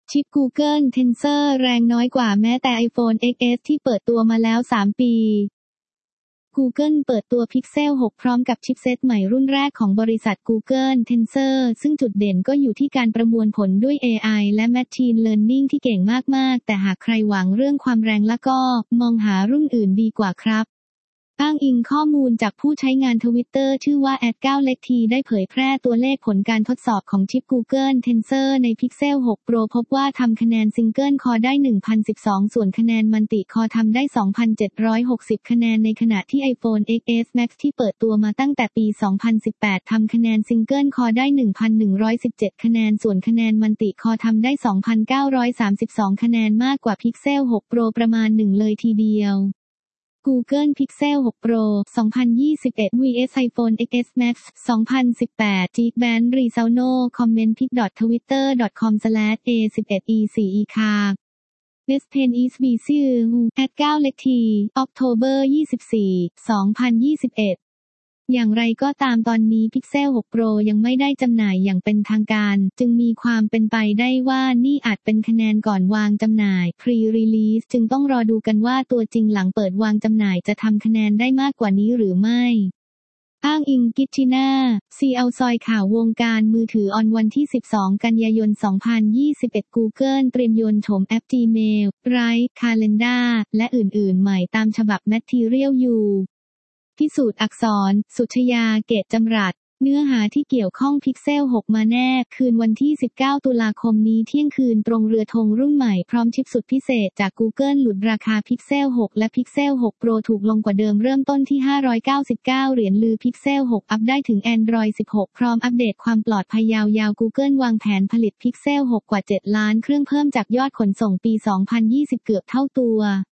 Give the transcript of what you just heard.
ชิป Google Tensor แรงน้อยกว่าแม้แต่ iPhone XS ที่เปิดตัวมาแล้ว 3 ปี Google เปิดตัว Pixel 6 พร้อมกับชิปเซตใหม่รุ่นแรกของบริษัท Google Tensor ซึ่งจุดเด่นก็อยู่ที่การประมวลผลด้วย AI และ Machine Learning ที่เก่งมากๆแต่หากใครหวังเรื่องความแรงแล้วก็มองหารุ่นอื่นดีกว่าครับอ้างอิงข้อมูลจากผู้ใช้งาน Twitter ชื่อว่า @9lecT ได้เผยแพร่ตัวเลขผลการทดสอบของชิป Google Tensor ใน Pixel 6 Pro พบว่าทำคะแนน Single Core ได้ 1,012 ส่วนคะแนน Multi Core ทำได้ 2,760 คะแนนในขณะที่ iPhone XS Max ที่เปิดตัวมาตั้งแต่ปี 2018 ทำคะแนน Single Core ได้ 1,117 คะแนนส่วนคะแนน Multi Core ทำได้ 2,932 คะแนนมากกว่า Pixel 6 Pro ประมาณ1เลยทีเดียวGoogle Pixel 6 Pro 2021 vs iPhone XS Max 2018 Geekbench Results Comment pic.twitter.com/a11e4ecard This pen is busy @9lecT October 24, 2021อย่างไรก็ตามตอนนี้ Pixel 6 Pro ยังไม่ได้จำหน่ายอย่างเป็นทางการจึงมีความเป็นไปได้ว่านี่อาจเป็นคะแนนก่อนวางจำหน่าย Pre-release จึงต้องรอดูกันว่าตัวจริงหลังเปิดวางจำหน่ายจะทำคะแนนได้มากกว่านี้หรือไม่อ้างอิงกิตชิน่า CL ซอยข่าววงการมือถือออนวันที่ 12 กันยายน 2021 Google เตรียมโยนโฉมแอป Gmail, Drive, Calendar และอื่นๆใหม่ตามฉบับ Material Youพิสูจน์อักษร สุชยา เกตจำรัดเนื้อหาที่เกี่ยวข้อง Pixel 6 มาแน่คืนวันที่ 19 ตุลาคมนี้เที่ยงคืนตรงเรือธงรุ่นใหม่พร้อมชิปสุดพิเศษจาก Google หลุดราคา Pixel 6 และ Pixel 6 Pro ถูกลงกว่าเดิมเริ่มต้นที่ 599 เหรียญลือ Pixel 6 อัพได้ถึง Android 16 พร้อมอัปเดตความปลอดภัยยาวๆ Google วางแผนผลิต Pixel 6 กว่า 7 ล้านเครื่องเพิ่มจากยอดขนส่งปี 2020 เกือบเท่าตัว